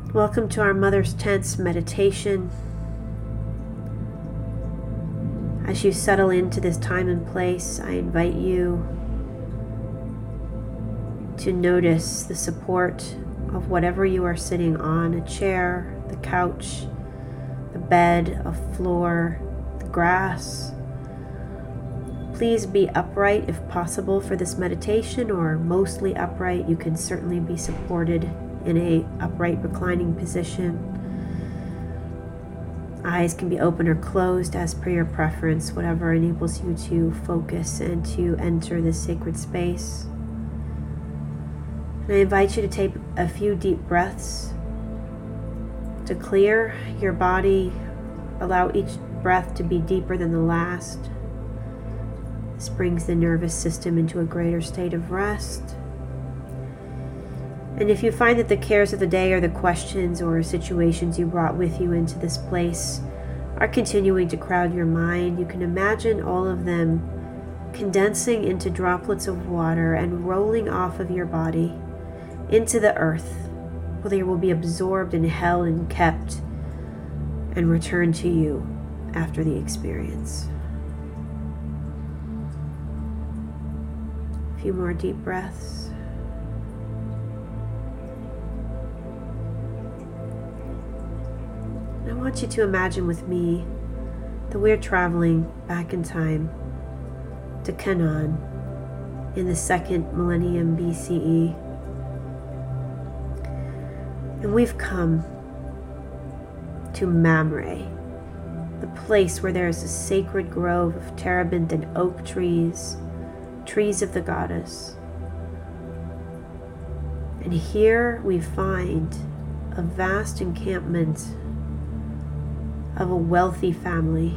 Welcome to our Mother's Tents meditation. As you settle into this time and place, I invite you to notice the support of whatever you are sitting on, a chair, the couch, the bed, a floor, the grass. Please be upright if possible for this meditation, or mostly upright. You can certainly be supported in a upright reclining position. Eyes can be open or closed as per your preference, whatever enables you to focus and to enter this sacred space. And I invite you to take a few deep breaths to clear your body. Allow each breath to be deeper than the last. This brings the nervous system into a greater state of rest. And if you find that the cares of the day or the questions or situations you brought with you into this place are continuing to crowd your mind, you can imagine all of them condensing into droplets of water and rolling off of your body into the earth, where they will be absorbed and held and kept and returned to you after the experience. A few more deep breaths. I want you to imagine with me that we're traveling back in time to Canaan in the 2nd millennium BCE. And we've come to Mamre, the place where there is a sacred grove of terebinth and oak trees, trees of the goddess. And here we find a vast encampment of a wealthy family.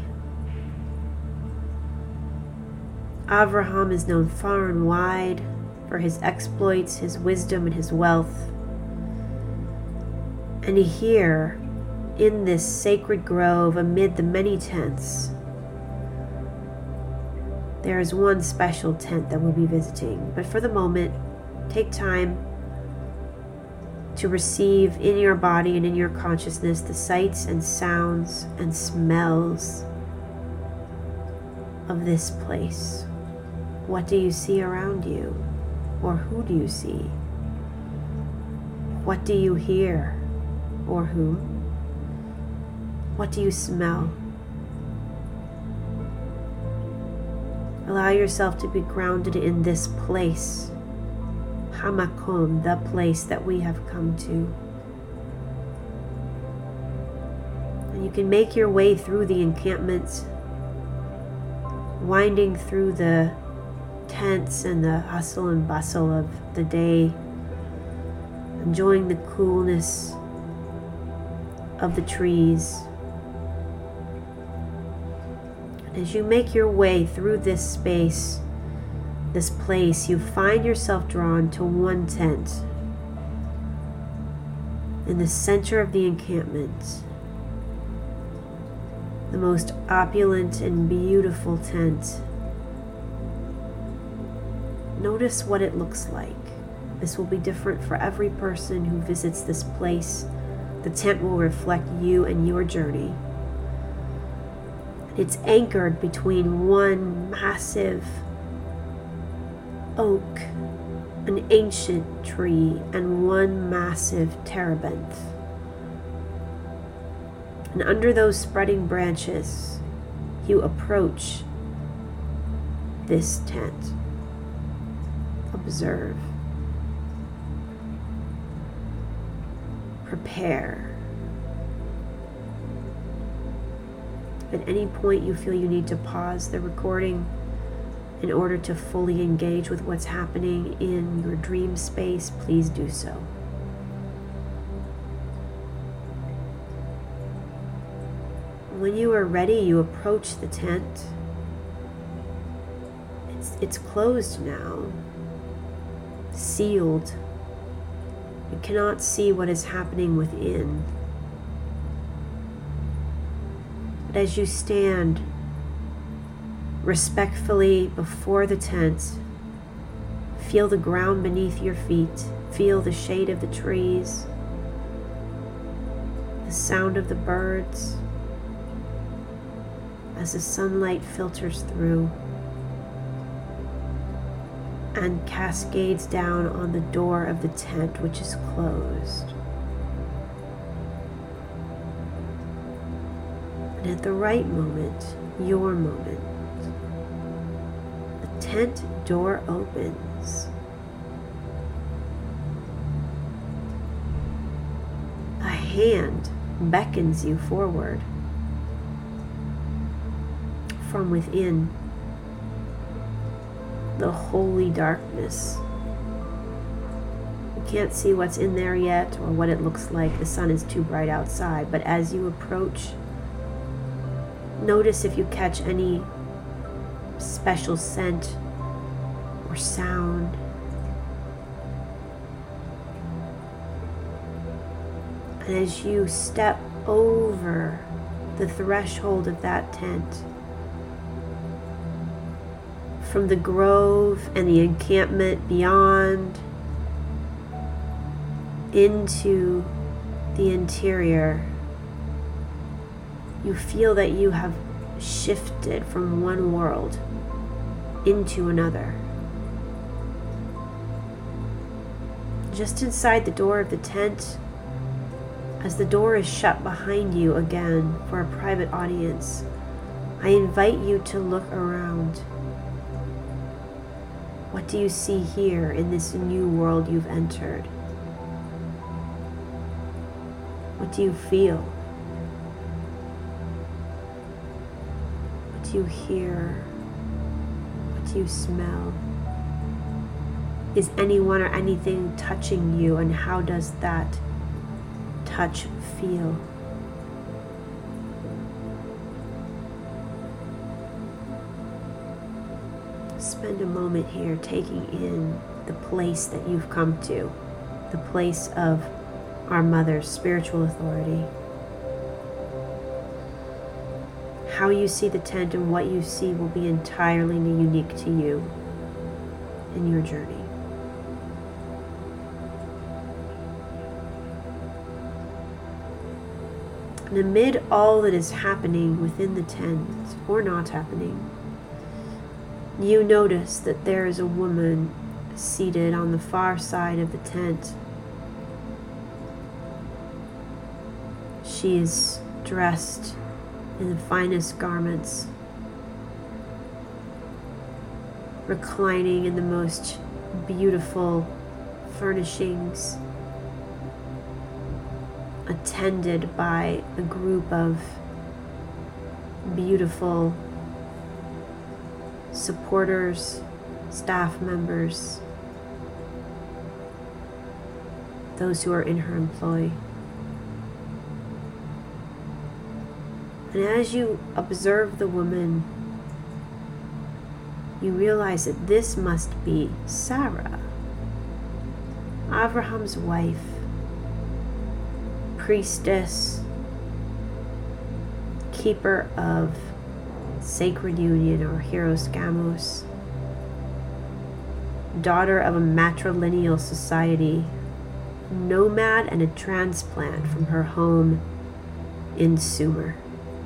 Avraham is known far and wide for his exploits, his wisdom, and his wealth. And here, in this sacred grove, amid the many tents, there is one special tent that we'll be visiting. But for the moment, take time to receive in your body and in your consciousness the sights and sounds and smells of this place. What do you see around you? Or who do you see? What do you hear? Or who? What do you smell? Allow yourself to be grounded in this place. Hamakom, the place that we have come to. And you can make your way through the encampment, winding through the tents and the hustle and bustle of the day, enjoying the coolness of the trees. And as you make your way through this space, this place, you find yourself drawn to one tent in the center of the encampment, the most opulent and beautiful tent. Notice what it looks like. This will be different for every person who visits this place. The tent will reflect you and your journey. It's anchored between one massive oak, an ancient tree, and one massive terebinth. And under those spreading branches, you approach this tent. Observe. Prepare. At any point you feel you need to pause the recording in order to fully engage with what's happening in your dream space, please do so. When you are ready, you approach the tent. It's closed now, sealed. You cannot see what is happening within. But as you stand respectfully before the tent, feel the ground beneath your feet, feel the shade of the trees, the sound of the birds as the sunlight filters through and cascades down on the door of the tent, which is closed. And at the right moment, your moment, the tent door opens. A hand beckons you forward from within the holy darkness. You can't see what's in there yet or what it looks like. The sun is too bright outside, but as you approach, notice if you catch any special scent or sound. And as you step over the threshold of that tent, from the grove and the encampment beyond into the interior, you feel that you have shifted from one world into another. Just inside the door of the tent, as the door is shut behind you again for a private audience, I invite you to look around. What do you see here in this new world you've entered? What do you feel? What do you hear? What do you smell? Is anyone or anything touching you, and how does that touch feel? Spend a moment here taking in the place that you've come to, the place of our Mother's spiritual authority. How you see the tent and what you see will be entirely unique to you in your journey. And amid all that is happening within the tent, or not happening, you notice that there is a woman seated on the far side of the tent. She is dressed in the finest garments, reclining in the most beautiful furnishings, attended by a group of beautiful supporters, staff members, those who are in her employ. And as you observe the woman, you realize that this must be Sarah, Abraham's wife, priestess, keeper of sacred union, or Hieros Gamos, daughter of a matrilineal society, nomad and a transplant from her home in Sumer.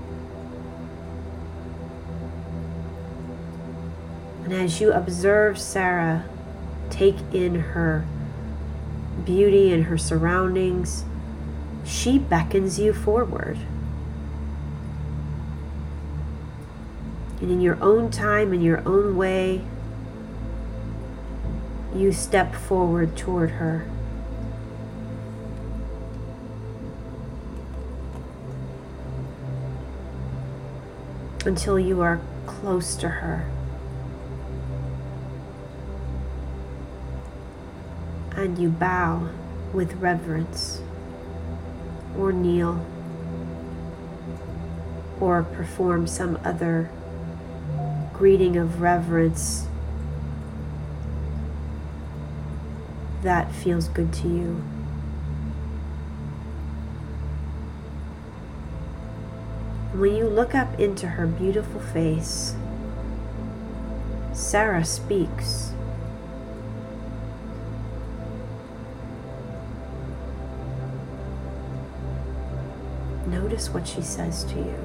And as you observe Sarah take in her beauty and her surroundings, she beckons you forward. And in your own time, in your own way, you step forward toward her. Until you are close to her. And you bow with reverence, or kneel, or perform some other greeting of reverence that feels good to you. When you look up into her beautiful face, Sarah speaks. Notice what she says to you.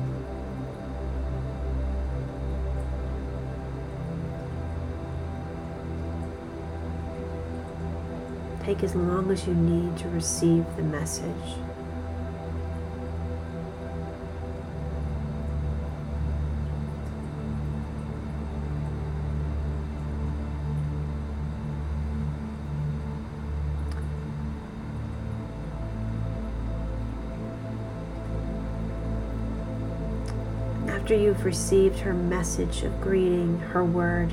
Take as long as you need to receive the message. After you've received her message of greeting, her word,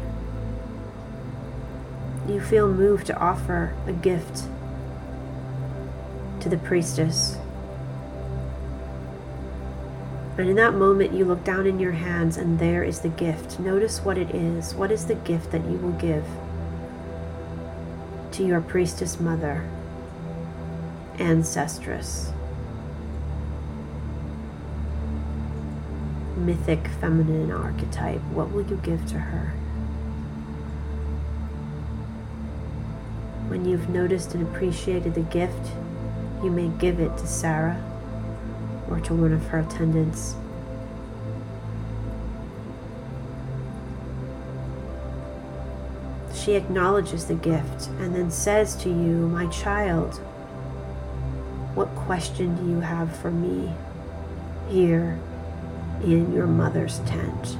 you feel moved to offer a gift to the priestess. And in that moment, you look down in your hands and there is the gift. Notice what it is. What is the gift that you will give to your priestess mother, ancestress, mythic feminine archetype? What will you give to her? When you've noticed and appreciated the gift, you may give it to Sarah or to one of her attendants. She acknowledges the gift and then says to you, "My child, what question do you have for me here in your mother's tent?"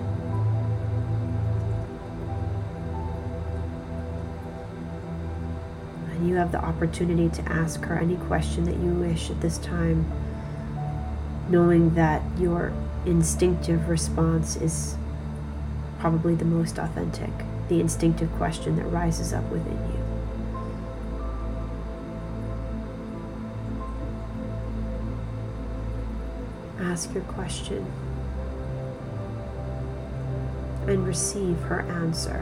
And you have the opportunity to ask her any question that you wish at this time, knowing that your instinctive response is probably the most authentic, the instinctive question that rises up within you. Ask your question and receive her answer.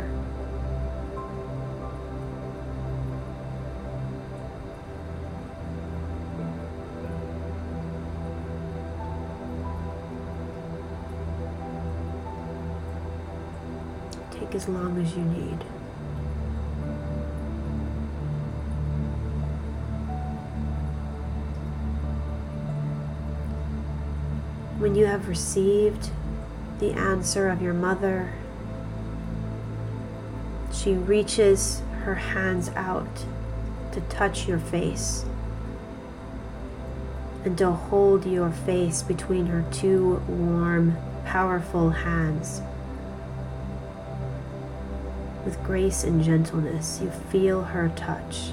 Take as long as you need. When you have received the answer of your mother, she reaches her hands out to touch your face and to hold your face between her two warm, powerful hands. With grace and gentleness, you feel her touch.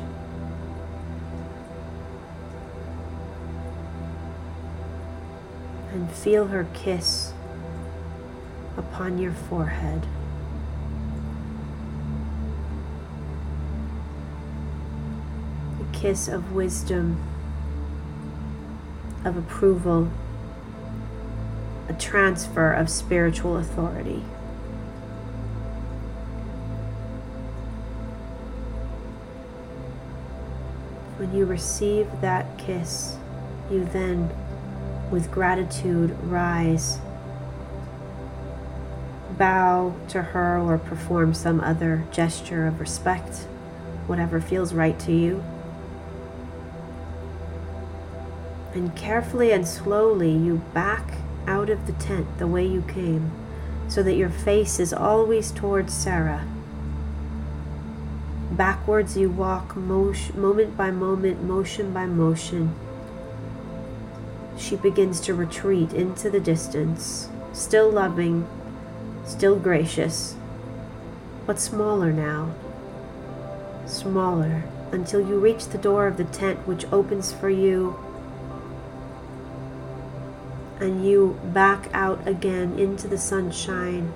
And feel her kiss upon your forehead. A kiss of wisdom, of approval, a transfer of spiritual authority. When you receive that kiss, you then, with gratitude, rise, bow to her, or perform some other gesture of respect, whatever feels right to you. And carefully and slowly you back out of the tent the way you came, so that your face is always towards Sarah. Backwards you walk, moment by moment, motion by motion. She begins to retreat into the distance, still loving, still gracious, but smaller now. Smaller, until you reach the door of the tent, which opens for you, and you back out again into the sunshine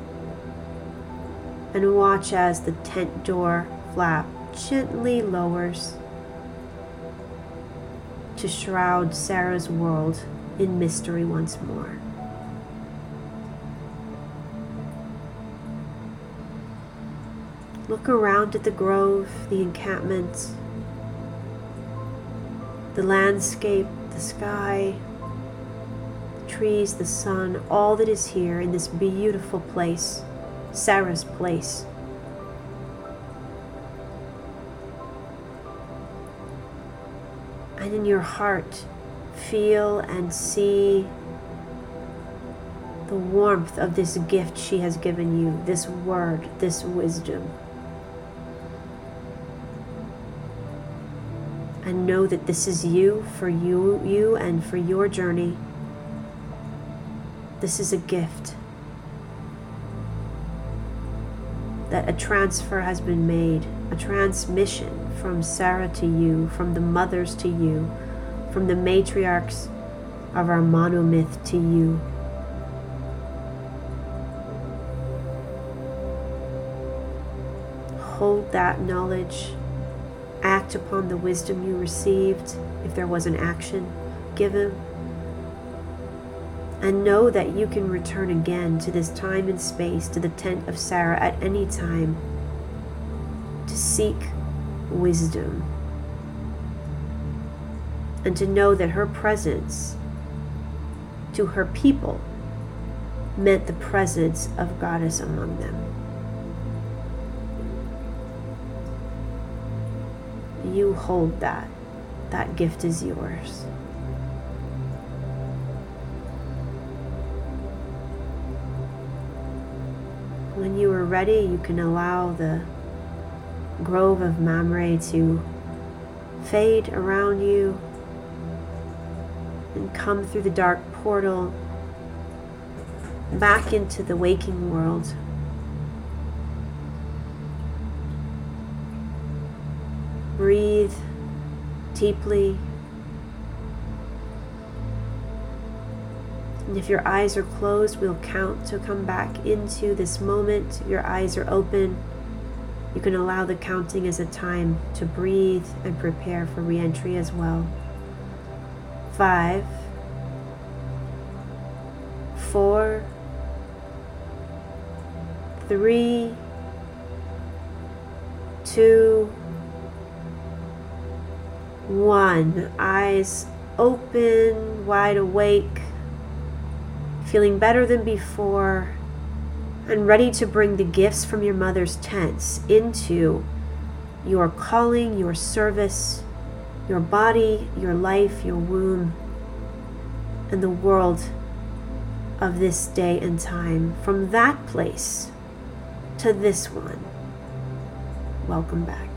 and watch as the tent door flap gently lowers to shroud Sarah's world in mystery once more. Look around at the grove, the encampment, the landscape, the sky, the trees, the sun, all that is here in this beautiful place, Sarah's place. And in your heart, feel and see the warmth of this gift she has given you, this word, this wisdom. And know that this is you, for you and for your journey. This is a gift. That a transfer has been made, a transmission from Sarah to you, from the mothers to you, from the matriarchs of our monomyth to you. Hold that knowledge. Act upon the wisdom you received, if there was an action given. And know that you can return again to this time and space, to the tent of Sarah at any time, to seek wisdom. And to know that her presence to her people meant the presence of Goddess among them. You hold that. That gift is yours. When you are ready, you can allow the grove of Mamre to fade around you and come through the dark portal back into the waking world. Breathe deeply. And if your eyes are closed, we'll count to come back into this moment. If your eyes are open, you can allow the counting as a time to breathe and prepare for re-entry as well. 5, 4, 3, 2, 1. Eyes open, wide awake, feeling better than before, and ready to bring the gifts from your mother's tents into your calling, your service, your body, your life, your womb, and the world of this day and time. From that place to this one, welcome back.